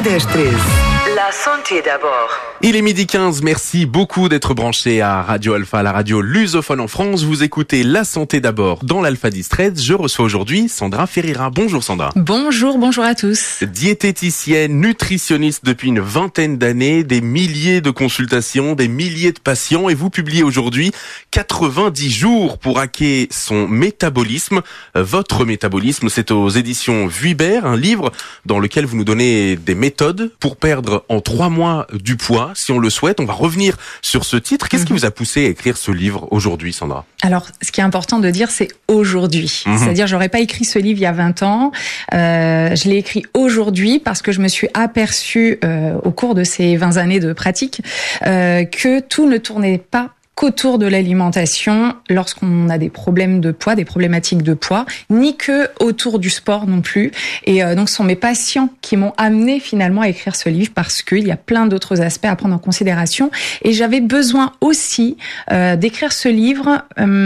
10 13. La santé d'abord. Il est 12h15, merci beaucoup d'être branché à Radio Alpha, la radio lusophone en France. Vous écoutez La santé d'abord dans l'Alpha 10 13. Je reçois aujourd'hui Sandra Ferreira. Bonjour Sandra. Bonjour à tous. Diététicienne, nutritionniste depuis une vingtaine d'années, des milliers de consultations, des milliers de patients, et vous publiez aujourd'hui 90 jours pour hacker son métabolisme. Votre métabolisme, c'est aux éditions Vuibert, un livre dans lequel vous nous donnez des méthodes pour perdre en 3 mois du poids. Si on le souhaite, on va revenir sur ce titre. Qu'est-ce qui vous a poussé à écrire ce livre aujourd'hui, Sandra ? Alors, ce qui est important de dire, c'est aujourd'hui. C'est-à-dire, j'aurais pas écrit ce livre il y a 20 ans. Je l'ai écrit aujourd'hui parce que je me suis aperçue au cours de ces 20 années de pratique que tout ne tournait pas qu'autour de l'alimentation lorsqu'on a des problèmes de poids, des problématiques de poids, ni que autour du sport non plus. Et donc, ce sont mes patients qui m'ont amené finalement à écrire ce livre parce qu'il y a plein d'autres aspects à prendre en considération. Et j'avais besoin aussi d'écrire ce livre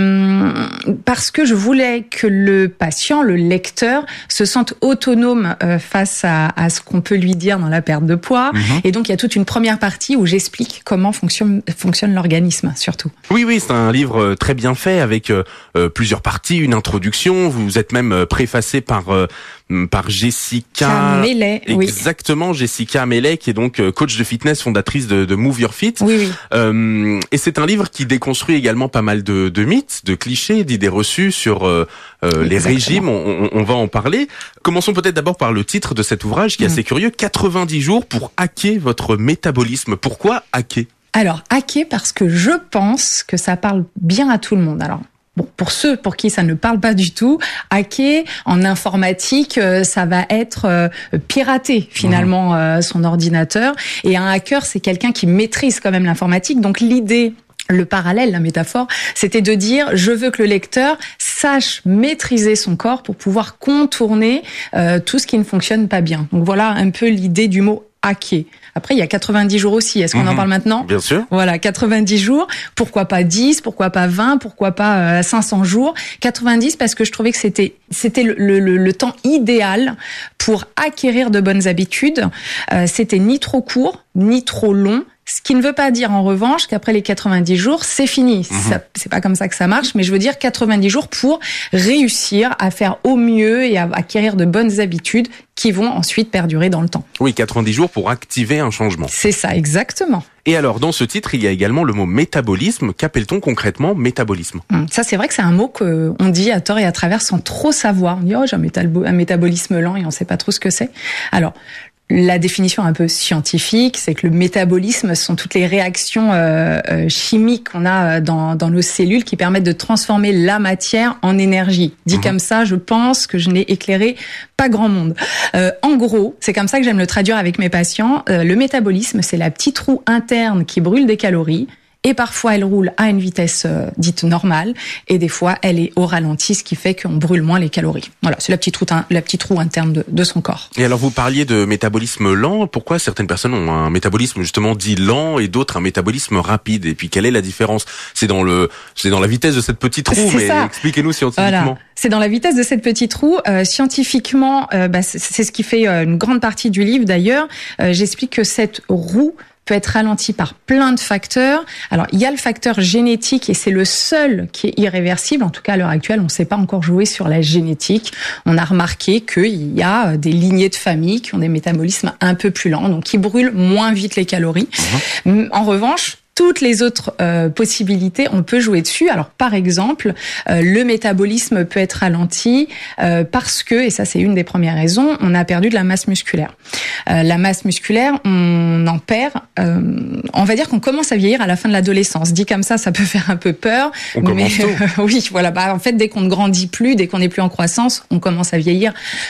parce que je voulais que le patient, le lecteur, se sente autonome face à ce qu'on peut lui dire dans la perte de poids. Et donc, il y a toute une première partie où j'explique comment fonctionne l'organisme, surtout. Oui, c'est un livre très bien fait avec plusieurs parties, une introduction. Vous êtes même préfacé par Jessica Mellet. Exactement, oui. Jessica Mellet, qui est donc coach de fitness, fondatrice de Move Your Fit. Oui. Et c'est un livre qui déconstruit également pas mal de mythes, de clichés, d'idées reçues sur les régimes. On va en parler. Commençons peut-être d'abord par le titre de cet ouvrage qui est assez curieux. 90 jours pour hacker votre métabolisme. Pourquoi hacker ? Alors, hacker parce que je pense que ça parle bien à tout le monde. Alors, bon, pour ceux pour qui ça ne parle pas du tout, hacker en informatique, ça va être pirater finalement son ordinateur. Et un hacker, c'est quelqu'un qui maîtrise quand même l'informatique. Donc l'idée, le parallèle, la métaphore, c'était de dire je veux que le lecteur sache maîtriser son corps pour pouvoir contourner tout ce qui ne fonctionne pas bien. Donc voilà un peu l'idée du mot hacker. Après, il y a 90 jours aussi. Est-ce qu'on en parle maintenant ? Bien sûr. Voilà, 90 jours. Pourquoi pas 10 ? Pourquoi pas 20 ? Pourquoi pas 500 jours ? 90 parce que je trouvais que c'était le temps idéal pour acquérir de bonnes habitudes. C'était ni trop court, ni trop long. Ce qui ne veut pas dire en revanche qu'après les 90 jours, c'est fini. C'est pas comme ça que ça marche, mais je veux dire 90 jours pour réussir à faire au mieux et à acquérir de bonnes habitudes qui vont ensuite perdurer dans le temps. Oui, 90 jours pour activer un changement. C'est ça, exactement. Et alors, dans ce titre, il y a également le mot métabolisme. Qu'appelle-t-on concrètement métabolisme ? Ça, c'est vrai que c'est un mot qu'on dit à tort et à travers sans trop savoir. On dit, j'ai un métabolisme lent et on sait pas trop ce que c'est. Alors, la définition un peu scientifique, c'est que le métabolisme, ce sont toutes les réactions chimiques qu'on a dans nos cellules qui permettent de transformer la matière en énergie. Dit comme ça, je pense que je n'ai éclairé pas grand monde. En gros, c'est comme ça que j'aime le traduire avec mes patients. Le métabolisme, c'est la petite roue interne qui brûle des calories. Et parfois, elle roule à une vitesse dite normale, et des fois, elle est au ralenti, ce qui fait qu'on brûle moins les calories. Voilà, c'est la petite roue interne de son corps. Et alors, vous parliez de métabolisme lent. Pourquoi certaines personnes ont un métabolisme justement dit lent et d'autres un métabolisme rapide ? Et puis, quelle est la différence ? C'est dans la vitesse de cette petite roue, mais expliquez-nous scientifiquement. Voilà. C'est dans la vitesse de cette petite roue. Scientifiquement, c'est ce qui fait une grande partie du livre d'ailleurs. J'explique que cette roue peut être ralenti par plein de facteurs. Alors, il y a le facteur génétique et c'est le seul qui est irréversible. En tout cas, à l'heure actuelle, on ne sait pas encore jouer sur la génétique. On a remarqué qu'il y a des lignées de famille qui ont des métabolismes un peu plus lents, donc qui brûlent moins vite les calories. En revanche, toutes les autres possibilités, on peut jouer dessus. Alors, par exemple, le métabolisme peut être ralenti parce que, et ça c'est une des premières raisons, on a perdu de la masse musculaire. La masse musculaire, on en perd. On va dire qu'on commence à vieillir à la fin de l'adolescence. Dit comme ça peut faire un peu peur. Mais oui, voilà. En fait, dès qu'on ne grandit plus, dès qu'on n'est plus en croissance, on commence à vieillir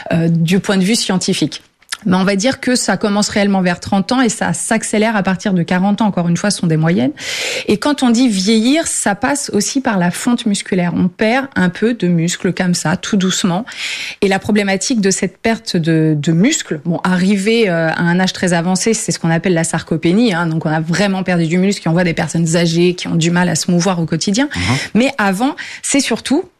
du point de vue scientifique. Mais on va dire que ça commence réellement vers 30 ans et ça s'accélère à partir de 40 ans. Encore une fois, ce sont des moyennes. Et quand on dit vieillir, ça passe aussi par la fonte musculaire. On perd un peu de muscle comme ça, tout doucement. Et la problématique de cette perte de muscle, arrivé à un âge très avancé, c'est ce qu'on appelle la sarcopénie. Donc on a vraiment perdu du muscle. On voit des personnes âgées qui ont du mal à se mouvoir au quotidien. Mais avant, c'est surtout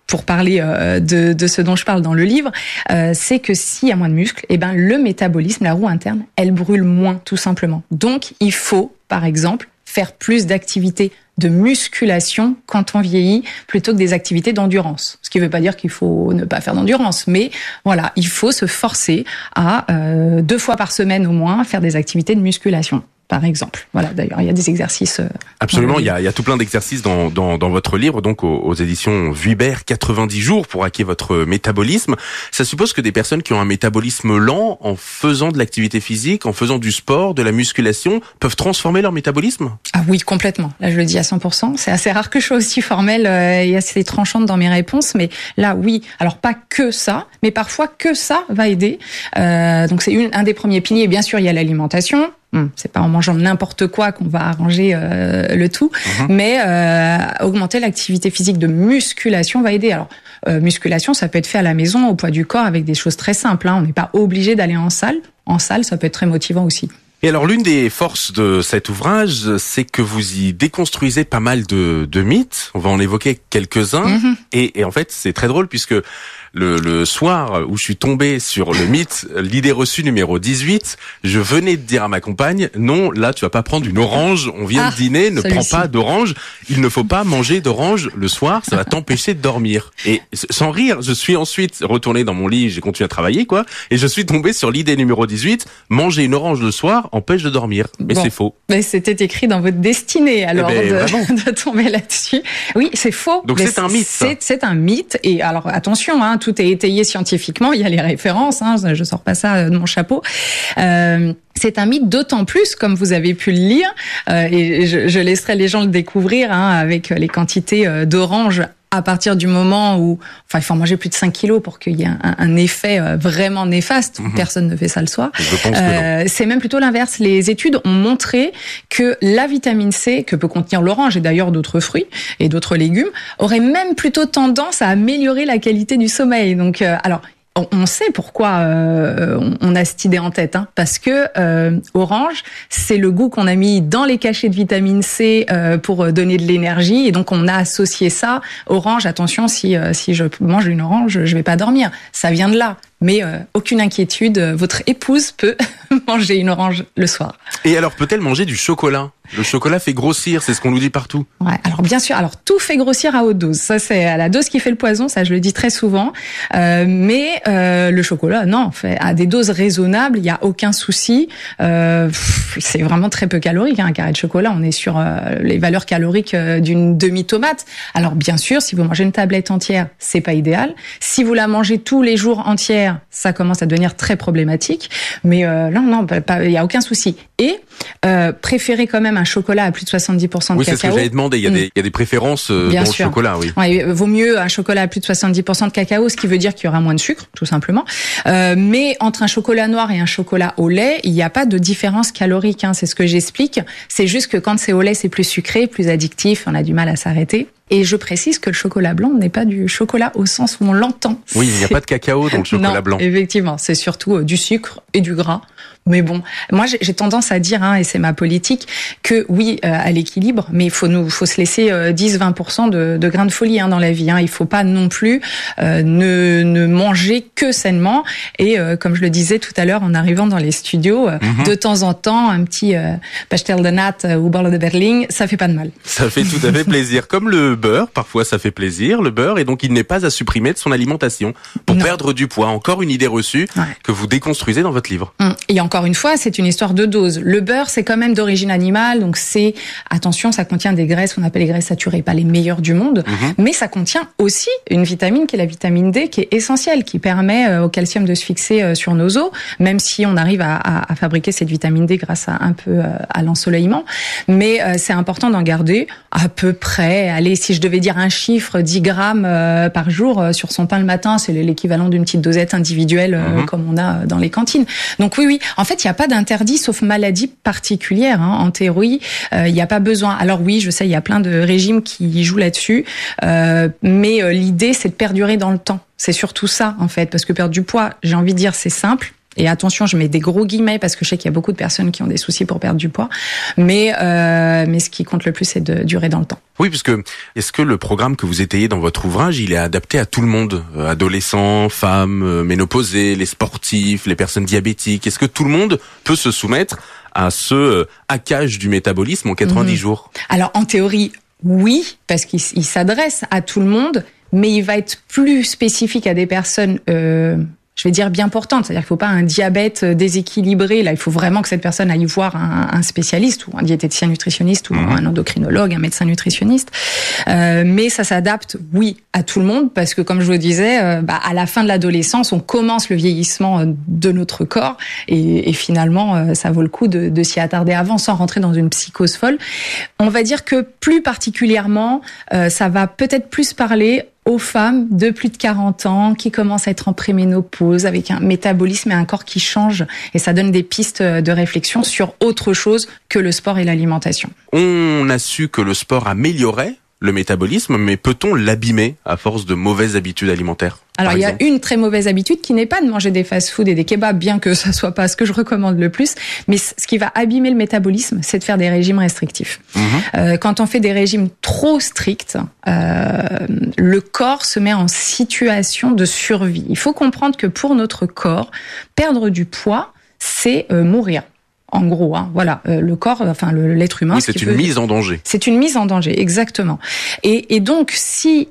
pour parler de ce dont je parle dans le livre, c'est que s'il y a moins de muscles, eh ben le métabolisme, la roue interne, elle brûle moins, tout simplement. Donc, il faut, par exemple, faire plus d'activités de musculation quand on vieillit plutôt que des activités d'endurance. Ce qui ne veut pas dire qu'il faut ne pas faire d'endurance, mais voilà, il faut se forcer à 2 fois par semaine au moins faire des activités de musculation, par exemple. Voilà, d'ailleurs, il y a des exercices. Absolument, il y a tout plein d'exercices dans votre livre, donc aux éditions Vuibert, 90 jours pour hacker votre métabolisme. Ça suppose que des personnes qui ont un métabolisme lent, en faisant de l'activité physique, en faisant du sport, de la musculation, peuvent transformer leur métabolisme? Ah oui, complètement. Là, je le dis à 100%. C'est assez rare que je sois aussi formelle et assez tranchante dans mes réponses, mais là, oui. Alors, pas que ça, mais parfois que ça va aider. Donc, c'est un des premiers piliers. Bien sûr, il y a l'alimentation. C'est pas en mangeant n'importe quoi qu'on va arranger le tout, mais augmenter l'activité physique de musculation va aider. Alors, musculation, ça peut être fait à la maison, au poids du corps, avec des choses très simples. On n'est pas obligé d'aller en salle. En salle, ça peut être très motivant aussi. Et alors, l'une des forces de cet ouvrage, c'est que vous y déconstruisez pas mal de mythes. On va en évoquer quelques-uns. Et en fait, c'est très drôle puisque le soir où je suis tombé sur le mythe, l'idée reçue numéro 18, je venais de dire à ma compagne, non, là, tu vas pas prendre une orange, on vient de dîner, ne prends pas d'orange, il ne faut pas manger d'orange le soir, ça va t'empêcher de dormir. Et sans rire, je suis ensuite retourné dans mon lit, j'ai continué à travailler, quoi, et je suis tombé sur l'idée numéro 18, manger une orange le soir empêche de dormir. Mais c'est faux. Mais c'était écrit dans votre destinée, alors, de tomber là-dessus. Oui, c'est faux. Donc c'est un mythe. C'est un mythe, et alors, attention, tout est étayé scientifiquement, il y a les références, je sors pas ça de mon chapeau. C'est un mythe d'autant plus, comme vous avez pu le lire, et je laisserai les gens le découvrir avec les quantités d'oranges à partir du moment où, il faut en manger plus de 5 kilos pour qu'il y ait un effet vraiment néfaste. Personne ne fait ça le soir. Je pense que non. C'est même plutôt l'inverse. Les études ont montré que la vitamine C, que peut contenir l'orange et d'ailleurs d'autres fruits et d'autres légumes, aurait même plutôt tendance à améliorer la qualité du sommeil. Donc, on sait pourquoi on a cette idée en tête, parce que orange, c'est le goût qu'on a mis dans les cachets de vitamine C pour donner de l'énergie, et donc on a associé ça. Orange, attention, si je mange une orange, je vais pas dormir. Ça vient de là. Mais aucune inquiétude, votre épouse peut manger une orange le soir. Et alors, peut-elle manger du chocolat? Le chocolat fait grossir, c'est ce qu'on nous dit partout. Ouais, alors bien sûr, tout fait grossir à haute dose. Ça, c'est à la dose qui fait le poison, ça je le dis très souvent. Mais le chocolat, non, fait à des doses raisonnables, il y a aucun souci. C'est vraiment très peu calorique, un carré de chocolat. On est sur les valeurs caloriques d'une demi-tomate. Alors bien sûr, si vous mangez une tablette entière, c'est pas idéal. Si vous la mangez tous les jours entière, ça commence à devenir très problématique. Mais non, il y a aucun souci. Et préférez quand même un chocolat à plus de 70% de cacao. Oui, c'est ce que j'avais demandé. Il y a des préférences dans le chocolat, oui. Ouais, vaut mieux un chocolat à plus de 70% de cacao, ce qui veut dire qu'il y aura moins de sucre, tout simplement. Mais entre un chocolat noir et un chocolat au lait, il n'y a pas de différence calorique. C'est ce que j'explique. C'est juste que quand c'est au lait, c'est plus sucré, plus addictif. On a du mal à s'arrêter. Et je précise que le chocolat blanc n'est pas du chocolat au sens où on l'entend. Oui, il n'y a pas de cacao dans le chocolat blanc. Effectivement, c'est surtout du sucre et du gras. Mais bon, moi j'ai tendance à dire, et c'est ma politique, que oui, à l'équilibre, mais il faut se laisser 10-20% de grains de folie dans la vie. Il faut pas non plus ne manger que sainement. Et comme je le disais tout à l'heure en arrivant dans les studios, de temps en temps, un petit pastel de natte ou bolle de Berlin, ça fait pas de mal. Ça fait tout à fait plaisir. Comme le beurre, parfois ça fait plaisir, le beurre, et donc il n'est pas à supprimer de son alimentation pour perdre du poids. Encore une idée reçue que vous déconstruisez dans votre livre. Et encore une fois, c'est une histoire de dose. Le beurre, c'est quand même d'origine animale, donc attention, ça contient des graisses qu'on appelle les graisses saturées, pas les meilleures du monde, mais ça contient aussi une vitamine qui est la vitamine D, qui est essentielle, qui permet au calcium de se fixer sur nos os, même si on arrive à fabriquer cette vitamine D grâce à un peu à l'ensoleillement. Mais c'est important d'en garder à peu près, allez, si je devais dire un chiffre, 10 grammes par jour sur son pain le matin, c'est l'équivalent d'une petite dosette individuelle comme on a dans les cantines. Donc oui, en fait, il n'y a pas d'interdit sauf maladie particulière. En théorie, il n'y a pas besoin. Alors oui, je sais, il y a plein de régimes qui jouent là-dessus, mais l'idée, c'est de perdurer dans le temps. C'est surtout ça, en fait, parce que perdre du poids, j'ai envie de dire, c'est simple. Et attention, je mets des gros guillemets parce que je sais qu'il y a beaucoup de personnes qui ont des soucis pour perdre du poids. Mais ce qui compte le plus, c'est de durer dans le temps. Oui, parce que est-ce que le programme que vous étayez dans votre ouvrage, il est adapté à tout le monde, adolescents, femmes, ménopausés, les sportifs, les personnes diabétiques? Est-ce que tout le monde peut se soumettre à ce hackage du métabolisme en 90 jours? Alors, en théorie, oui, parce qu'il s'adresse à tout le monde, mais il va être plus spécifique à des personnes je vais dire bien portante, c'est-à-dire qu'il faut pas un diabète déséquilibré. Là, il faut vraiment que cette personne aille voir un spécialiste ou un diététicien nutritionniste ou un endocrinologue, un médecin nutritionniste. Mais ça s'adapte, oui, à tout le monde parce que, comme je vous le disais, à la fin de l'adolescence, on commence le vieillissement de notre corps et finalement, ça vaut le coup de s'y attarder avant sans rentrer dans une psychose folle. On va dire que plus particulièrement, ça va peut-être plus parler aux femmes de plus de 40 ans qui commencent à être en préménopause avec un métabolisme et un corps qui change. Et ça donne des pistes de réflexion sur autre chose que le sport et l'alimentation. On a su que le sport améliorait le métabolisme, mais peut-on l'abîmer à force de mauvaises habitudes alimentaires? Alors, il y a une très mauvaise habitude qui n'est pas de manger des fast-food et des kebabs, bien que ça soit pas ce que je recommande le plus. Mais ce qui va abîmer le métabolisme, c'est de faire des régimes restrictifs. Quand on fait des régimes trop stricts, le corps se met en situation de survie. Il faut comprendre que pour notre corps, perdre du poids, c'est mourir. En gros, voilà, le corps, enfin l'être humain. Oui, c'est une mise en danger. C'est une mise en danger, exactement. Et donc, si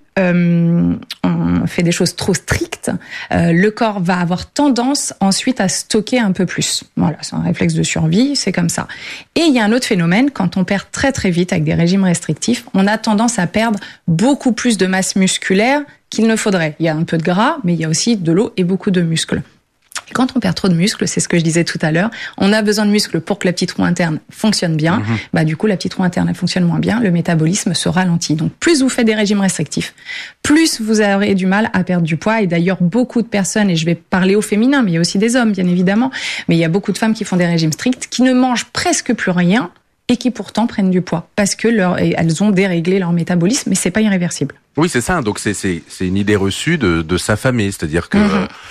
on fait des choses trop strictes, le corps va avoir tendance ensuite à stocker un peu plus. Voilà, c'est un réflexe de survie, c'est comme ça. Et il y a un autre phénomène, quand on perd très très vite avec des régimes restrictifs, on a tendance à perdre beaucoup plus de masse musculaire qu'il ne faudrait. Il y a un peu de gras, mais il y a aussi de l'eau et beaucoup de muscles. Quand on perd trop de muscles, c'est ce que je disais tout à l'heure, on a besoin de muscles pour que la petite roue interne fonctionne bien. Du coup, la petite roue interne, elle fonctionne moins bien, le métabolisme se ralentit. Donc, plus vous faites des régimes restrictifs, plus vous aurez du mal à perdre du poids. Et d'ailleurs, beaucoup de personnes, et je vais parler au féminin, mais il y a aussi des hommes, bien évidemment, mais il y a beaucoup de femmes qui font des régimes stricts, qui ne mangent presque plus rien et qui pourtant prennent du poids parce que elles ont déréglé leur métabolisme, mais c'est pas irréversible. Oui, c'est ça. Donc c'est une idée reçue de s'affamer, c'est-à-dire que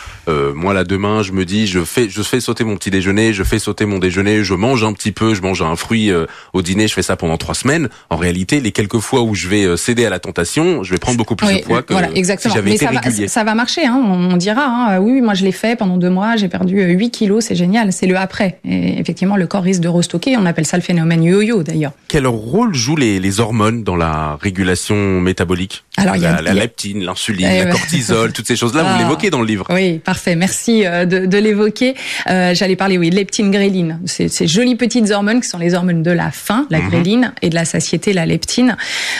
moi là demain je me dis je fais sauter mon petit déjeuner, je fais sauter mon déjeuner, je mange un petit peu, je mange un fruit au dîner, je fais ça pendant 3 semaines. En réalité, les quelques fois où je vais céder à la tentation, je vais prendre beaucoup plus de poids que si j'avais été régulier. Ça va marcher, on dira oui, moi je l'ai fait pendant 2 mois, j'ai perdu 8 kilos, c'est génial, c'est le après. Et effectivement, le corps risque de restocker, on appelle ça le phénomène yo-yo d'ailleurs. Quel rôle jouent les hormones dans la régulation métabolique? Alors, la leptine, l'insuline, la cortisol, toutes ces choses-là, vous l'évoquez dans le livre. Oui, parfait. Merci de l'évoquer. J'allais parler, leptine, gréline. Ces jolies petites hormones qui sont les hormones de la faim, la gréline, et de la satiété, la leptine.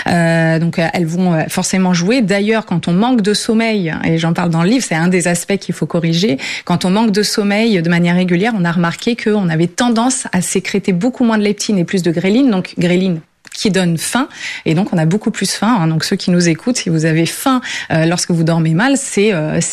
Donc, elles vont forcément jouer. D'ailleurs, quand on manque de sommeil, et j'en parle dans le livre, c'est un des aspects qu'il faut corriger. Quand on manque de sommeil de manière régulière, on a remarqué qu'on avait tendance à sécréter beaucoup moins de leptine et plus de gréline. Donc, gréline qui donne faim, et donc on a beaucoup plus faim. Donc ceux qui nous écoutent, si vous avez faim lorsque vous dormez mal, c'est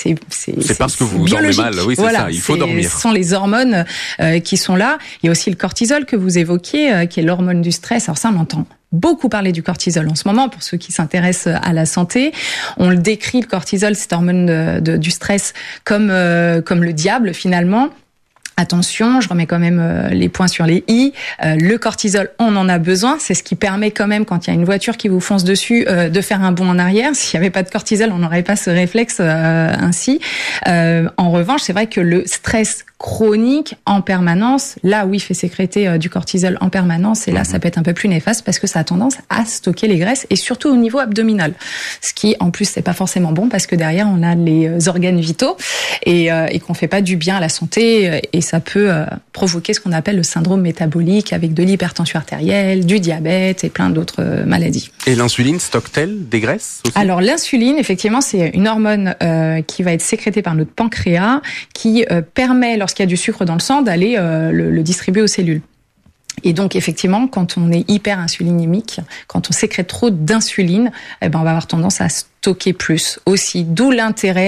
parce que vous dormez mal. Oui, c'est ça. Il faut dormir. Ce sont les hormones qui sont là. Il y a aussi le cortisol que vous évoquiez, qui est l'hormone du stress. Alors ça, on entend beaucoup parler du cortisol en ce moment, pour ceux qui s'intéressent à la santé. On le décrit, le cortisol, cette hormone du stress, comme le diable finalement. Attention, je remets quand même les points sur les i. Le cortisol, on en a besoin. C'est ce qui permet quand même, quand il y a une voiture qui vous fonce dessus, de faire un bond en arrière. S'il n'y avait pas de cortisol, on n'aurait pas ce réflexe ainsi. En revanche, c'est vrai que le stress chronique en permanence, là où il fait sécréter du cortisol en permanence, et là ça peut être un peu plus néfaste parce que ça a tendance à stocker les graisses, et surtout au niveau abdominal. Ce qui, en plus, c'est pas forcément bon parce que derrière on a les organes vitaux et qu'on fait pas du bien à la santé, et ça peut provoquer ce qu'on appelle le syndrome métabolique avec de l'hypertension artérielle, du diabète et plein d'autres maladies. Et l'insuline stocke-t-elle des graisses aussi? Alors l'insuline, effectivement, c'est une hormone qui va être sécrétée par notre pancréas, qui permet, lorsqu'il y a du sucre dans le sang, d'aller le distribuer aux cellules. Et donc, effectivement, quand on est hyper-insulinémique, quand on sécrète trop d'insuline, on va avoir tendance à stocker plus aussi. D'où l'intérêt,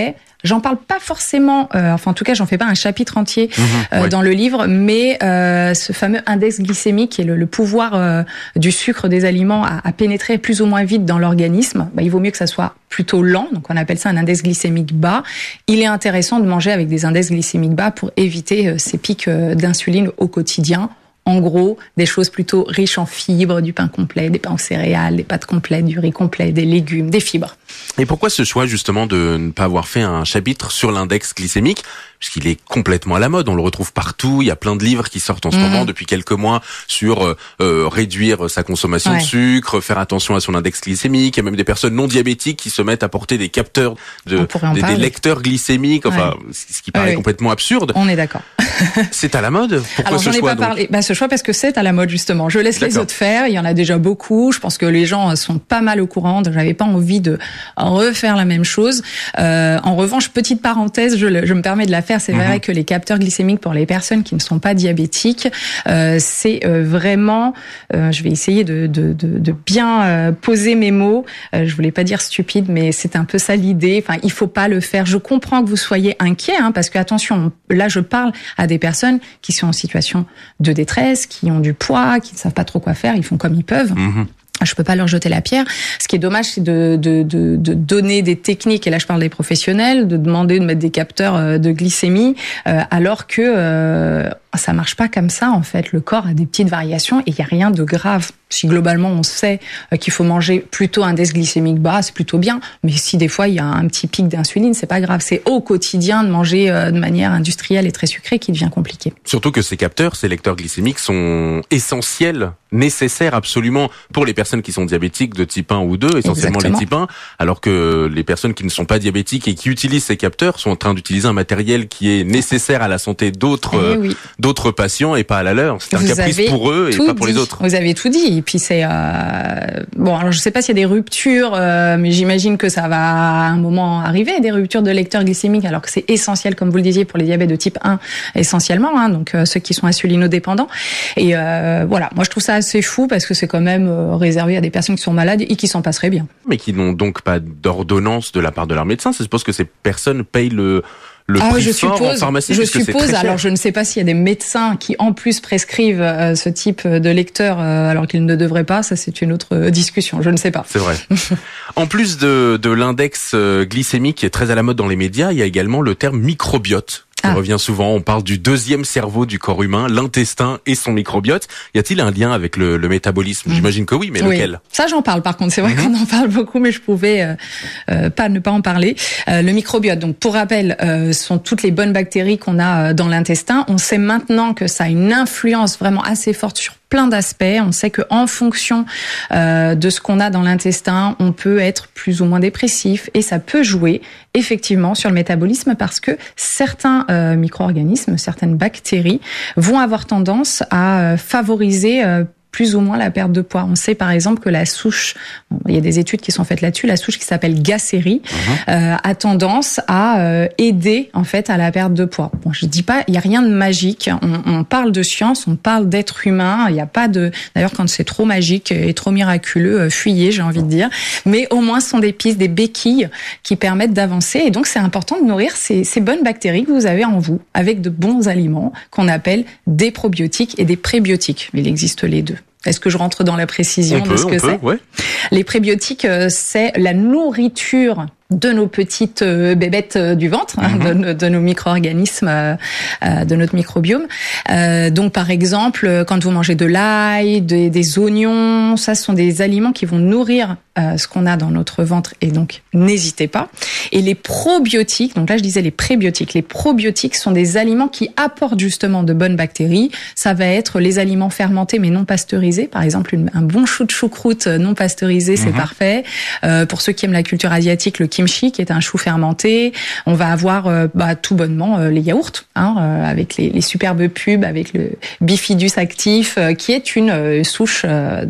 J'en parle pas forcément, enfin en tout cas j'en fais pas un chapitre entier ouais. dans le livre, mais ce fameux index glycémique qui est le pouvoir du sucre des aliments à pénétrer plus ou moins vite dans l'organisme, il vaut mieux que ça soit plutôt lent, donc on appelle ça un index glycémique bas. Il est intéressant de manger avec des index glycémiques bas pour éviter ces pics d'insuline au quotidien. En gros, des choses plutôt riches en fibres, du pain complet, des pains aux céréales, des pâtes complètes, du riz complet, des légumes, des fibres. Et pourquoi ce choix justement de ne pas avoir fait un chapitre sur l'index glycémique, puisqu'il est complètement à la mode, on le retrouve partout, il y a plein de livres qui sortent en ce moment depuis quelques mois sur réduire sa consommation de sucre, faire attention à son index glycémique, il y a même des personnes non diabétiques qui se mettent à porter des capteurs, des lecteurs glycémiques, enfin ce qui paraît complètement absurde. On est d'accord. C'est à la mode. Pourquoi Alors, ce choix? J'en ai pas parlé. Ce choix parce que c'est à la mode justement. Je laisse les autres faire. Il y en a déjà beaucoup. Je pense que les gens sont pas mal au courant. J'avais pas envie de refaire la même chose. En revanche, petite parenthèse, je me permets de la faire. C'est vrai que les capteurs glycémiques pour les personnes qui ne sont pas diabétiques, c'est vraiment. Je vais essayer de bien poser mes mots. Je voulais pas dire stupide, mais c'est un peu ça l'idée. Enfin, il faut pas le faire. Je comprends que vous soyez inquiets, parce que attention, là je parle à des personnes qui sont en situation de détresse, qui ont du poids, qui ne savent pas trop quoi faire, ils font comme ils peuvent. Je peux pas leur jeter la pierre. Ce qui est dommage, c'est de donner des techniques, et là je parle des professionnels, de demander de mettre des capteurs de glycémie, alors que ça marche pas comme ça en fait. Le corps a des petites variations et il y a rien de grave. Si globalement on sait qu'il faut manger plutôt un index glycémique bas, c'est plutôt bien. Mais si des fois il y a un petit pic d'insuline, c'est pas grave. C'est au quotidien de manger de manière industrielle et très sucrée qui devient compliqué. Surtout que ces capteurs, ces lecteurs glycémiques sont essentiels, nécessaires absolument pour les personnes qui sont diabétiques de type 1 ou 2, essentiellement les type 1, alors que les personnes qui ne sont pas diabétiques et qui utilisent ces capteurs sont en train d'utiliser un matériel qui est nécessaire à la santé d'autres patients et pas à la leur. C'est un caprice pour eux et pas pour les autres. Vous avez tout dit. Et puis c'est bon. Alors je sais pas s'il y a des ruptures, mais j'imagine que ça va à un moment arriver, des ruptures de lecteurs glycémiques, alors que c'est essentiel, comme vous le disiez, pour les diabètes de type 1 essentiellement, donc ceux qui sont insulinodépendants. Et voilà, moi je trouve ça assez fou parce que c'est quand même réservé à des personnes qui sont malades et qui s'en passeraient bien. Mais qui n'ont donc pas d'ordonnance de la part de leur médecin. Je suppose que ces personnes payent le prix fort en pharmacie. Je suppose. Alors, je ne sais pas s'il y a des médecins qui, en plus, prescrivent ce type de lecteur alors qu'ils ne devraient pas. Ça, c'est une autre discussion. Je ne sais pas. C'est vrai. En plus de l'index glycémique qui est très à la mode dans les médias, il y a également le terme microbiote. Qui revient souvent. On parle du deuxième cerveau du corps humain, l'intestin et son microbiote. Y a-t-il un lien avec le métabolisme? J'imagine que oui, mais lequel? Ça, j'en parle par contre. C'est vrai qu'on en parle beaucoup, mais je pouvais pas ne pas en parler. Le microbiote, donc pour rappel, sont toutes les bonnes bactéries qu'on a dans l'intestin. On sait maintenant que ça a une influence vraiment assez forte sur plein d'aspects. On sait que en fonction de ce qu'on a dans l'intestin, on peut être plus ou moins dépressif et ça peut jouer effectivement sur le métabolisme parce que certains micro-organismes, certaines bactéries vont avoir tendance à favoriser plus ou moins la perte de poids. On sait par exemple que la souche, il y a des études qui sont faites là-dessus, la souche qui s'appelle Gasseri a tendance à aider en fait à la perte de poids. Bon, je dis pas, il y a rien de magique. On parle de science, on parle d'être humain. Il y a pas de, d'ailleurs quand c'est trop magique et trop miraculeux, fuyez, j'ai envie de dire. Mais au moins ce sont des pistes, des béquilles qui permettent d'avancer. Et donc c'est important de nourrir ces bonnes bactéries que vous avez en vous avec de bons aliments qu'on appelle des probiotiques et des prébiotiques. Il existe les deux. Est-ce que je rentre dans la précision de ce que c'est ? Ouais. Les prébiotiques, c'est la nourriture de nos petites bébêtes du ventre, de nos micro-organismes, de notre microbiome. Donc, par exemple, quand vous mangez de l'ail, des oignons, ça ce sont des aliments qui vont nourrir ce qu'on a dans notre ventre. Et donc, n'hésitez pas. Et les probiotiques, donc là, je disais les prébiotiques. Les probiotiques sont des aliments qui apportent justement de bonnes bactéries. Ça va être les aliments fermentés mais non pasteurisés. Par exemple, un bon chou de choucroute non pasteurisé, c'est parfait. Pour ceux qui aiment la culture asiatique, le kimchi, qui est un chou fermenté. On va avoir tout bonnement les yaourts, avec les superbes pubs, avec le bifidus actif, qui est une souche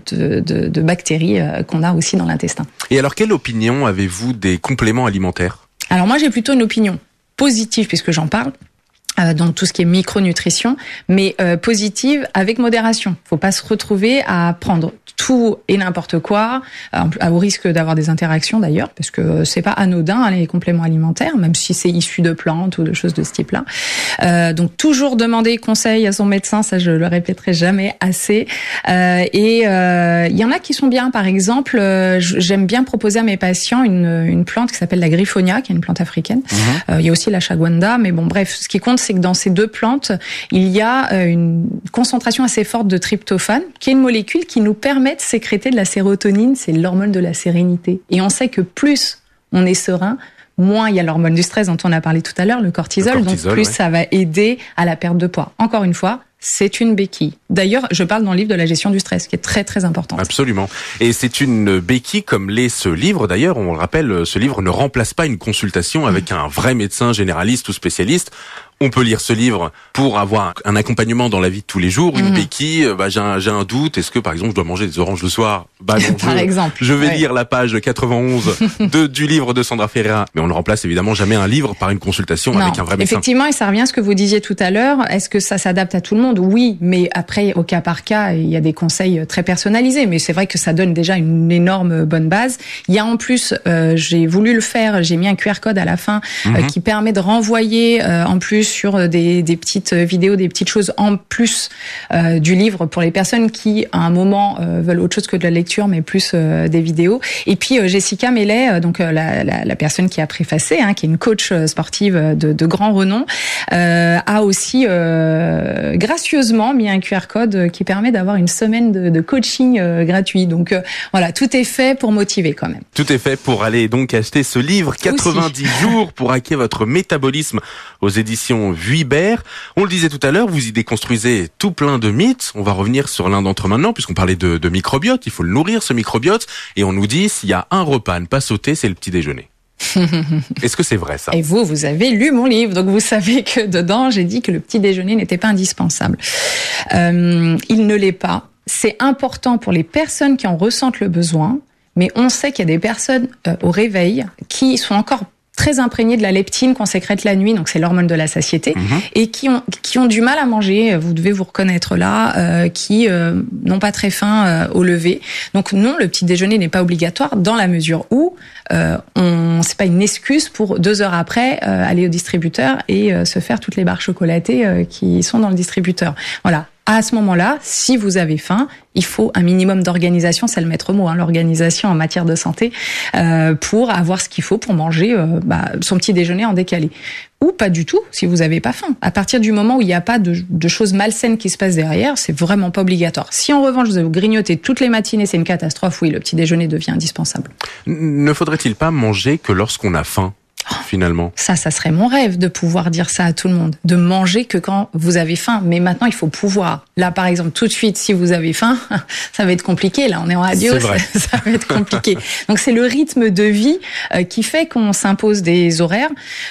de bactéries qu'on a aussi dans l'intestin. Et alors, quelle opinion avez-vous des compléments alimentaires ? Alors moi, j'ai plutôt une opinion positive, puisque j'en parle. Donc tout ce qui est micronutrition, mais positive avec modération. Faut pas se retrouver à prendre tout et n'importe quoi, au risque d'avoir des interactions d'ailleurs, parce que c'est pas anodin les compléments alimentaires, même si c'est issu de plantes ou de choses de ce type-là. Donc toujours demander conseil à son médecin, ça je le répéterai jamais assez. Et il y en a qui sont bien, par exemple, j'aime bien proposer à mes patients une plante qui s'appelle la griffonia, qui est une plante africaine. Il y a aussi la shagwanda, mais bon bref, ce qui compte c'est que dans ces deux plantes, il y a une concentration assez forte de tryptophane, qui est une molécule qui nous permet de sécréter de la sérotonine, c'est l'hormone de la sérénité. Et on sait que plus on est serein, moins il y a l'hormone du stress dont on a parlé tout à l'heure, le cortisol, donc plus ça va aider à la perte de poids. Encore une fois, c'est une béquille. D'ailleurs, je parle dans le livre de la gestion du stress, qui est très très importante. Absolument. Et c'est une béquille comme l'est ce livre. D'ailleurs, on le rappelle, ce livre ne remplace pas une consultation avec un vrai médecin généraliste ou spécialiste. On peut lire ce livre pour avoir un accompagnement dans la vie de tous les jours. Une béquille, j'ai un doute. Est-ce que, par exemple, je dois manger des oranges le soir? Non, par exemple. Je vais lire la page 91 du livre de Sandra Ferreira. Mais on ne remplace évidemment jamais un livre par une consultation avec un vrai médecin. Effectivement, et ça revient à ce que vous disiez tout à l'heure. Est-ce que ça s'adapte à tout le monde? Oui, mais après, au cas par cas, il y a des conseils très personnalisés. Mais c'est vrai que ça donne déjà une énorme bonne base. Il y a en plus, j'ai voulu le faire, j'ai mis un QR code à la fin qui permet de renvoyer en plus sur des petites vidéos, des petites choses en plus du livre pour les personnes qui, à un moment, veulent autre chose que de la lecture, mais plus des vidéos. Et puis Jessica Mellet, donc la personne qui a préfacé, qui est une coach sportive de grand renom, a aussi gracieusement mis un QR code qui permet d'avoir une semaine de coaching gratuit. Donc voilà, tout est fait pour motiver quand même. Tout est fait pour aller donc acheter ce livre, 90 jours pour hacker votre métabolisme, aux éditions Vuibert. On le disait tout à l'heure, vous y déconstruisez tout plein de mythes. On va revenir sur l'un d'entre eux maintenant, puisqu'on parlait de microbiote. Il faut le nourrir, ce microbiote. Et on nous dit, s'il y a un repas à ne pas sauter, c'est le petit déjeuner. Est-ce que c'est vrai, ça? Et vous avez lu mon livre, donc vous savez que dedans, j'ai dit que le petit déjeuner n'était pas indispensable. Il ne l'est pas. C'est important pour les personnes qui en ressentent le besoin, mais on sait qu'il y a des personnes au réveil qui sont encore très imprégnés de la leptine qu'on sécrète la nuit, donc c'est l'hormone de la satiété, et qui ont du mal à manger, vous devez vous reconnaître là, qui n'ont pas très faim au lever. Donc non, le petit déjeuner n'est pas obligatoire dans la mesure où c'est pas une excuse pour 2 heures après aller au distributeur et se faire toutes les barres chocolatées qui sont dans le distributeur. Voilà. À ce moment-là, si vous avez faim, il faut un minimum d'organisation, c'est le maître mot, l'organisation en matière de santé, pour avoir ce qu'il faut pour manger son petit déjeuner en décalé. Ou pas du tout, si vous n'avez pas faim. À partir du moment où il n'y a pas de choses malsaines qui se passent derrière, c'est vraiment pas obligatoire. Si en revanche vous grignotez toutes les matinées, c'est une catastrophe, oui, le petit déjeuner devient indispensable. Ne faudrait-il pas manger que lorsqu'on a faim ? Finalement. Ça serait mon rêve de pouvoir dire ça à tout le monde, de manger que quand vous avez faim. Mais maintenant, il faut pouvoir. Là, par exemple, tout de suite, si vous avez faim, ça va être compliqué. Là, on est en radio, ça va être compliqué. Donc, c'est le rythme de vie qui fait qu'on s'impose des horaires.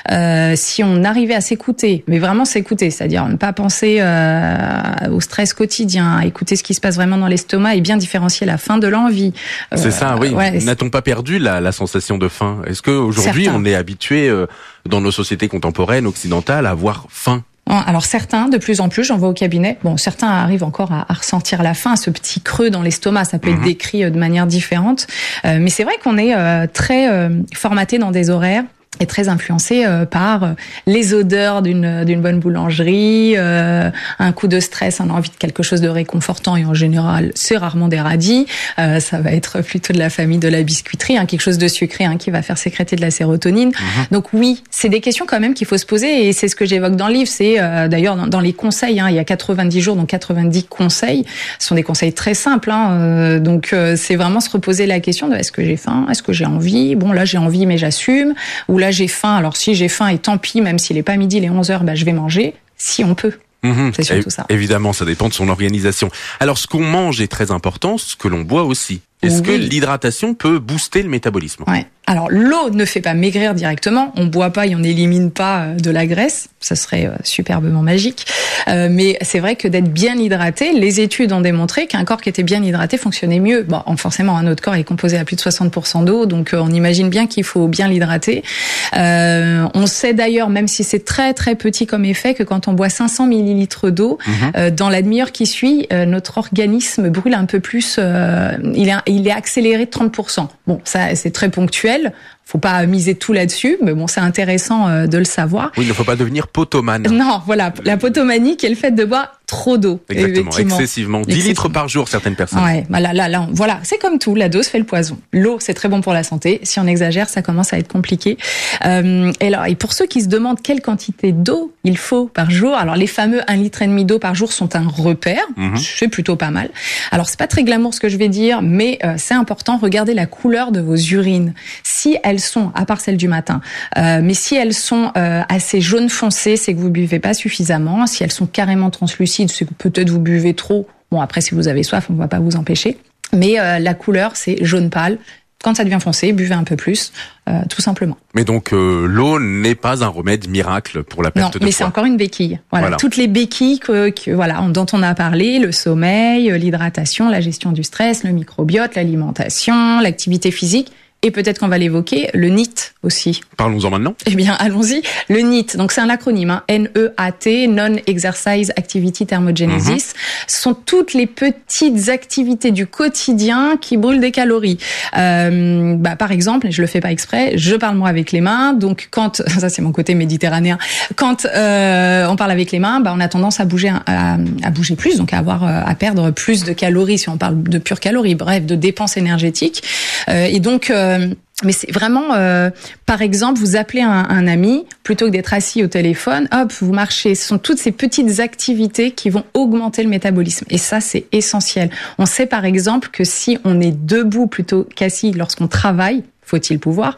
Si on arrivait à s'écouter, mais vraiment s'écouter, c'est-à-dire ne pas penser au stress quotidien, à écouter ce qui se passe vraiment dans l'estomac et bien différencier la faim de l'envie. C'est ça, oui. Ouais, n'a-t-on pas perdu la sensation de faim? Est-ce qu'aujourd'hui, on est habitué dans nos sociétés contemporaines, occidentales, à avoir faim? Alors certains, de plus en plus, j'en vois au cabinet. Bon, certains arrivent encore à ressentir la faim, ce petit creux dans l'estomac. Ça peut être décrit de manière différente. Mais c'est vrai qu'on est très formaté dans des horaires est très influencé par les odeurs d'une bonne boulangerie, un coup de stress, on a envie de quelque chose de réconfortant et en général, c'est rarement des radis. Ça va être plutôt de la famille de la biscuiterie, quelque chose de sucré qui va faire sécréter de la sérotonine. Donc oui, c'est des questions quand même qu'il faut se poser et c'est ce que j'évoque dans le livre. C'est d'ailleurs dans les conseils, il y a 90 jours, donc 90 conseils. Ce sont des conseils très simples. Donc c'est vraiment se reposer la question de est-ce que j'ai faim, est-ce que j'ai envie. Bon là j'ai envie mais j'assume. Ou là j'ai faim, alors si j'ai faim et tant pis, même s'il n'est pas midi, il est 11h, je vais manger, si on peut. C'est surtout ça. Évidemment, ça dépend de son organisation. Alors ce qu'on mange est très important, ce que l'on boit aussi. Est-ce que l'hydratation peut booster le métabolisme ? Ouais. Alors, l'eau ne fait pas maigrir directement. On boit pas et on n'élimine pas de la graisse. Ça serait superbement magique. Mais c'est vrai que d'être bien hydraté, les études ont démontré qu'un corps qui était bien hydraté fonctionnait mieux. Bon, forcément, notre corps est composé à plus de 60% d'eau, donc on imagine bien qu'il faut bien l'hydrater. On sait d'ailleurs, même si c'est très très petit comme effet, que quand on boit 500 millilitres d'eau, dans la demi-heure qui suit, notre organisme brûle un peu plus. Il est accéléré de 30%. Bon, ça c'est très ponctuel. Faut pas miser tout là-dessus, mais bon, c'est intéressant de le savoir. Oui, il ne faut pas devenir potomane. Non, voilà, la potomanie qui est le fait de boire trop d'eau. Exactement, excessivement. 10 litres par jour, certaines personnes. Ouais, bah là, voilà, c'est comme tout, la dose fait le poison. L'eau, c'est très bon pour la santé. Si on exagère, ça commence à être compliqué. Et pour ceux qui se demandent quelle quantité d'eau il faut par jour, alors les fameux 1,5 litre d'eau par jour sont un repère. C'est plutôt pas mal. Alors, c'est pas très glamour ce que je vais dire, mais c'est important. Regardez la couleur de vos urines. Si elles sont, à part celles du matin, mais si elles sont assez jaune foncé, c'est que vous buvez pas suffisamment. Si elles sont carrément translucides, c'est que peut-être vous buvez trop. Bon, après, si vous avez soif, on va pas vous empêcher. Mais la couleur, c'est jaune pâle. Quand ça devient foncé, buvez un peu plus, tout simplement. Mais donc, l'eau n'est pas un remède miracle pour la perte de poids. Non, mais c'est encore une béquille. Voilà. Toutes les béquilles dont on a parlé, le sommeil, l'hydratation, la gestion du stress, le microbiote, l'alimentation, l'activité physique. Et peut-être qu'on va l'évoquer, le NEAT aussi. Parlons-en maintenant. Eh bien, allons-y. Le NEAT, donc c'est un acronyme, N-E-A-T, Non-Exercise Activity Thermogenesis. Ce sont toutes les petites activités du quotidien qui brûlent des calories. Par exemple, et je le fais pas exprès, je parle moi avec les mains. Donc ça c'est mon côté méditerranéen. Quand on parle avec les mains, on a tendance à bouger plus, donc à perdre plus de calories si on parle de pures calories, bref, de dépenses énergétiques. Et donc mais c'est vraiment, par exemple, vous appelez un ami, plutôt que d'être assis au téléphone, hop, vous marchez. Ce sont toutes ces petites activités qui vont augmenter le métabolisme. Et ça, c'est essentiel. On sait par exemple que si on est debout plutôt qu'assis lorsqu'on travaille, faut-il pouvoir,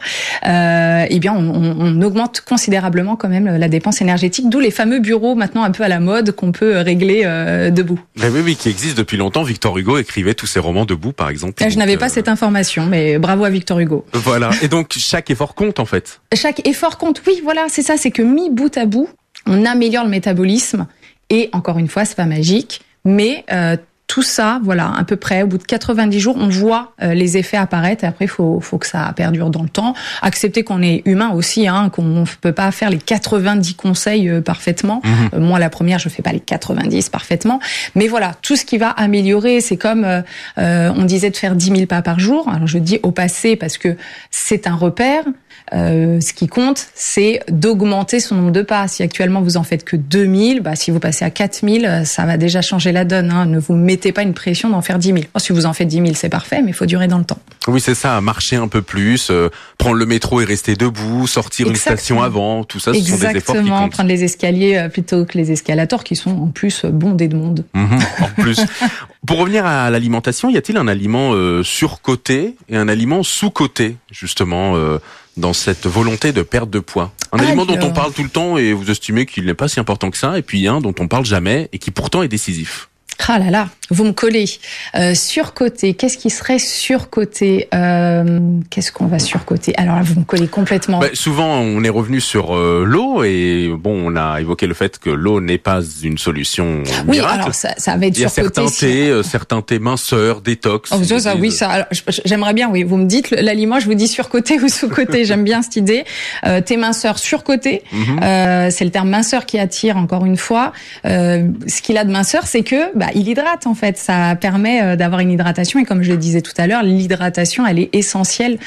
on augmente considérablement quand même la dépense énergétique, d'où les fameux bureaux maintenant un peu à la mode qu'on peut régler debout. Oui, qui existe depuis longtemps. Victor Hugo écrivait tous ses romans debout, par exemple. Je n'avais pas cette information, mais bravo à Victor Hugo. Voilà, et donc chaque effort compte en fait. Chaque effort compte, oui, voilà, c'est ça, c'est que mis bout à bout, on améliore le métabolisme, et encore une fois, c'est pas magique, mais tout ça, voilà, à peu près, au bout de 90 jours, on voit les effets apparaître. Et après, faut que ça perdure dans le temps. Accepter qu'on est humain aussi, qu'on peut pas faire les 90 conseils parfaitement. Moi, la première, je fais pas les 90 parfaitement. Mais voilà, tout ce qui va améliorer, c'est comme on disait de faire 10 000 pas par jour. Alors, je dis au passé parce que c'est un repère. Ce qui compte, c'est d'augmenter son nombre de pas. Si actuellement vous en faites que 2000, si vous passez à 4000, ça va déjà changer la donne. Ne vous mettez pas une pression d'en faire 10 000. Si vous en faites 10 000, c'est parfait, mais il faut durer dans le temps. Oui, c'est ça, marcher un peu plus, prendre le métro et rester debout, sortir une station avant, tout ça, ce sont des efforts qui comptent. Prendre les escaliers plutôt que les escalators qui sont en plus bondés de monde. En plus. Pour revenir à l'alimentation, y a-t-il un aliment surcoté et un aliment sous-coté, justement, dans cette volonté de perte de poids? Un aliment dont on parle tout le temps et vous estimez qu'il n'est pas si important que ça, et puis un dont on parle jamais et qui pourtant est décisif. Ah là là, vous me collez. Surcoté, qu'est-ce qui serait surcoté? Qu'est-ce qu'on va surcoter? Alors là, vous me collez complètement. Souvent, on est revenu sur l'eau et on a évoqué le fait que l'eau n'est pas une solution miracle. Oui, alors ça va être surcoté. Il y a certains thés minceurs, détox. Alors, j'aimerais bien, oui. Vous me dites l'aliment, je vous dis surcoté ou sous-coté. J'aime bien cette idée. Thé minceur surcoté. C'est le terme minceur qui attire encore une fois. Ce qu'il a de minceur, c'est que il hydrate en fait. Ça permet d'avoir une hydratation et comme je le disais tout à l'heure, l'hydratation elle est essentielle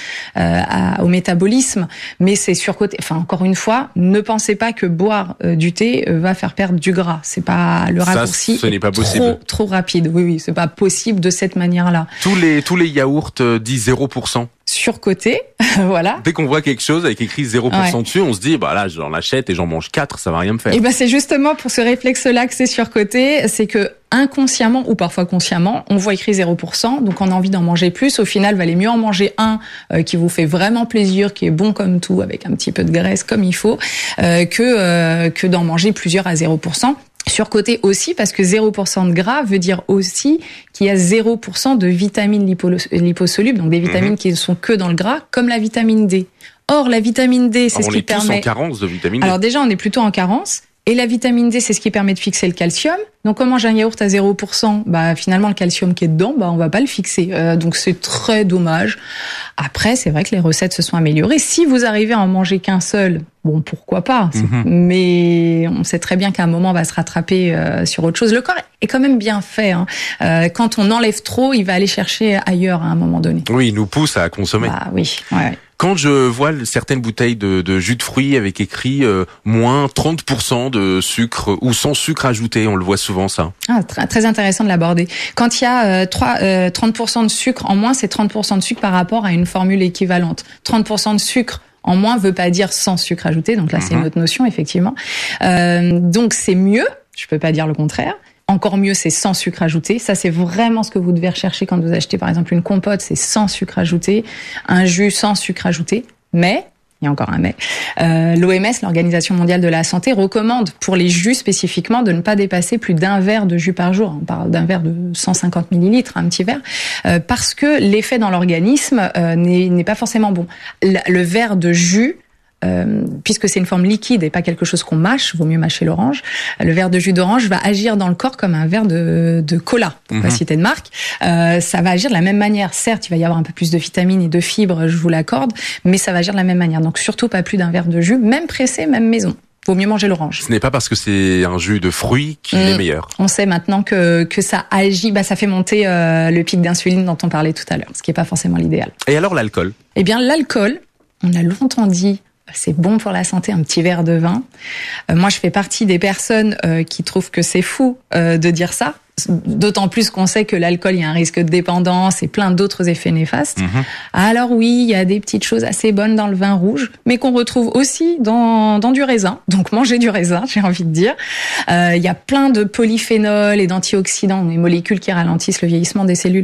au métabolisme. Mais c'est surcoté. Enfin encore une fois, ne pensez pas que boire du thé va faire perdre du gras. C'est pas le raccourci. Ce n'est pas possible. Trop rapide. Oui, c'est pas possible de cette manière-là. Tous les yaourts disent 0%. Surcoté, voilà. Dès qu'on voit quelque chose avec écrit 0% dessus, on se dit, là, j'en achète et j'en mange 4, ça va rien me faire. Et c'est justement pour ce réflexe-là que c'est surcoté, c'est que inconsciemment ou parfois consciemment, on voit écrit 0%, donc on a envie d'en manger plus. Au final, valait mieux en manger un qui vous fait vraiment plaisir, qui est bon comme tout, avec un petit peu de graisse comme il faut, que d'en manger plusieurs à 0%. Surcoté aussi parce que 0% de gras veut dire aussi qu'il y a 0% de vitamines liposolubles, donc des vitamines qui ne sont que dans le gras, comme la vitamine D. Or, la vitamine D, c'est ce qui permet... On est tous en carence de vitamine D. Alors déjà, on est plutôt en carence. Et la vitamine D, c'est ce qui permet de fixer le calcium. Donc, quand on mange un yaourt à 0%, finalement, le calcium qui est dedans, on va pas le fixer. Donc, c'est très dommage. Après, c'est vrai que les recettes se sont améliorées. Si vous arrivez à en manger qu'un seul, bon, pourquoi pas. Mais on sait très bien qu'à un moment, on va se rattraper sur autre chose. Le corps est quand même bien fait. Quand on enlève trop, il va aller chercher ailleurs à un moment donné. Oui, il nous pousse à consommer. Oui, ouais. Quand je vois certaines bouteilles de jus de fruits avec écrit moins 30% de sucre ou sans sucre ajouté, on le voit souvent ça. Très intéressant de l'aborder. Quand il y a 30% de sucre en moins, c'est 30% de sucre par rapport à une formule équivalente. 30% de sucre en moins veut pas dire sans sucre ajouté, donc là c'est une autre notion effectivement. Donc c'est mieux, je peux pas dire le contraire. Encore mieux, c'est sans sucre ajouté. Ça, c'est vraiment ce que vous devez rechercher quand vous achetez, par exemple, une compote, c'est sans sucre ajouté. Un jus sans sucre ajouté. Mais, il y a encore un mais, l'OMS, l'Organisation mondiale de la santé, recommande pour les jus spécifiquement de ne pas dépasser plus d'un verre de jus par jour. On parle d'un verre de 150 millilitres, un petit verre, parce que l'effet dans l'organisme n'est pas forcément bon. Le verre de jus, puisque c'est une forme liquide et pas quelque chose qu'on mâche, vaut mieux mâcher l'orange. Le verre de jus d'orange va agir dans le corps comme un verre de cola, pour pas citer de marque. Ça va agir de la même manière. Certes, il va y avoir un peu plus de vitamines et de fibres, je vous l'accorde, mais ça va agir de la même manière. Donc surtout pas plus d'un verre de jus, même pressé, même maison. Vaut mieux manger l'orange. Ce n'est pas parce que c'est un jus de fruits qu'il est meilleur. On sait maintenant que ça agit, ça fait monter le pic d'insuline dont on parlait tout à l'heure, ce qui est pas forcément l'idéal. Et alors l'alcool ? Eh bien l'alcool, on a longtemps dit c'est bon pour la santé, un petit verre de vin. Moi, je fais partie des personnes qui trouvent que c'est fou de dire ça. D'autant plus qu'on sait que l'alcool, il y a un risque de dépendance et plein d'autres effets néfastes. Alors oui, il y a des petites choses assez bonnes dans le vin rouge, mais qu'on retrouve aussi dans du raisin. Donc mangez du raisin, j'ai envie de dire. Il y a plein de polyphénols et d'antioxydants, des molécules qui ralentissent le vieillissement des cellules.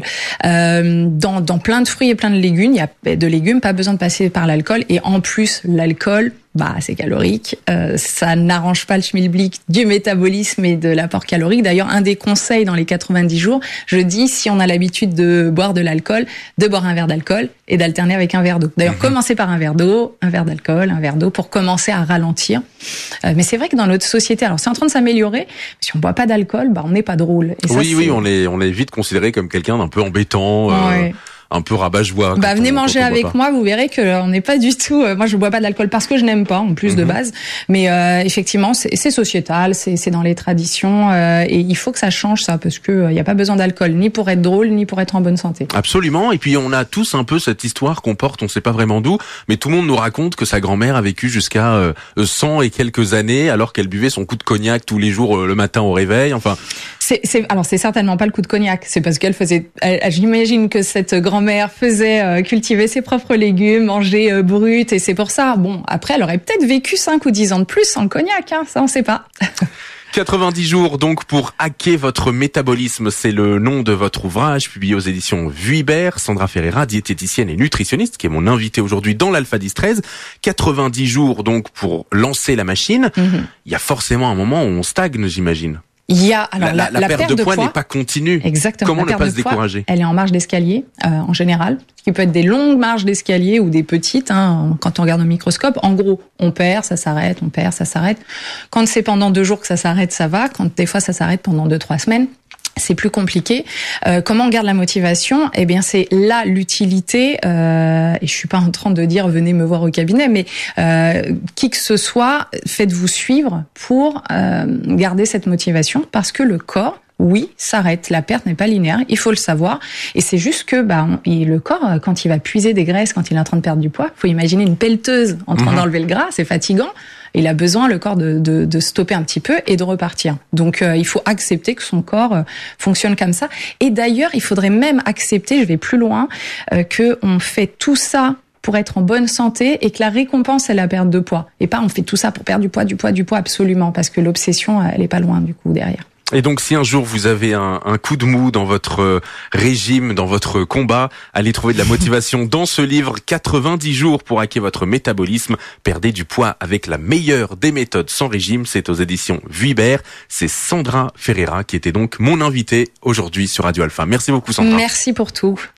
Dans plein de fruits et plein de légumes, il y a de légumes, pas besoin de passer par l'alcool. Et en plus, l'alcool, c'est calorique. Ça n'arrange pas le schmilblick du métabolisme et de l'apport calorique. D'ailleurs, un des conseils dans les 90 jours, je dis, si on a l'habitude de boire de l'alcool, de boire un verre d'alcool et d'alterner avec un verre d'eau. D'ailleurs, commencez par un verre d'eau, un verre d'alcool, un verre d'eau pour commencer à ralentir. Mais c'est vrai que dans notre société, alors c'est en train de s'améliorer, mais si on boit pas d'alcool, on n'est pas drôle. Et ça, oui, on est vite considéré comme quelqu'un d'un peu embêtant. Un peu rabat-joie. Venez manger avec moi, vous verrez que on n'est pas du tout. Moi, je bois pas d'alcool parce que je n'aime pas, en plus de base. Mais effectivement, c'est sociétal, c'est dans les traditions, et il faut que ça change ça, parce que il y a pas besoin d'alcool ni pour être drôle, ni pour être en bonne santé. Absolument. Et puis on a tous un peu cette histoire qu'on porte, on sait pas vraiment d'où, mais tout le monde nous raconte que sa grand-mère a vécu jusqu'à 100 et quelques années, alors qu'elle buvait son coup de cognac tous les jours le matin au réveil. Enfin. Alors c'est certainement pas le coup de cognac, c'est parce qu'elle faisait. J'imagine que cette grand-mère faisait cultiver ses propres légumes, manger brut, et c'est pour ça. Bon, après, elle aurait peut-être vécu 5 ou 10 ans de plus sans le cognac, ça on sait pas. 90 jours donc pour hacker votre métabolisme, c'est le nom de votre ouvrage publié aux éditions Vuibert. Sandra Ferreira, diététicienne et nutritionniste, qui est mon invitée aujourd'hui dans l'Alpha 10-13. 90 jours donc pour lancer la machine. Il y a forcément un moment où on stagne, j'imagine. Il y a alors la perte de poids n'est pas continue. Exactement. Comment ne pas se décourager? Elle est en marge d'escalier en général, ce qui peut être des longues marges d'escalier ou des petites. Quand on regarde au microscope, en gros, on perd, ça s'arrête, on perd, ça s'arrête. Quand c'est pendant 2 jours que ça s'arrête, ça va. Quand des fois ça s'arrête pendant 2-3 semaines, c'est plus compliqué. Comment on garde la motivation? Eh bien, c'est là l'utilité. Et je suis pas en train de dire venez me voir au cabinet, mais qui que ce soit, faites-vous suivre pour garder cette motivation, parce que le corps, oui, s'arrête. La perte n'est pas linéaire, il faut le savoir. Et c'est juste que le corps, quand il va puiser des graisses, quand il est en train de perdre du poids, faut imaginer une pelleteuse en train d'enlever le gras, c'est fatigant. Il a besoin, le corps, de stopper un petit peu et de repartir. Donc, il faut accepter que son corps fonctionne comme ça. Et d'ailleurs, il faudrait même accepter, je vais plus loin, que on fait tout ça pour être en bonne santé et que la récompense, c'est la perte de poids. Et pas on fait tout ça pour perdre du poids, absolument, parce que l'obsession, elle est pas loin, du coup, derrière. Et donc, si un jour vous avez un coup de mou dans votre régime, dans votre combat, allez trouver de la motivation dans ce livre, 90 jours pour hacker votre métabolisme. Perdez du poids avec la meilleure des méthodes sans régime. C'est aux éditions Vuibert. C'est Sandra Ferreira qui était donc mon invitée aujourd'hui sur Radio Alpha. Merci beaucoup, Sandra. Merci pour tout.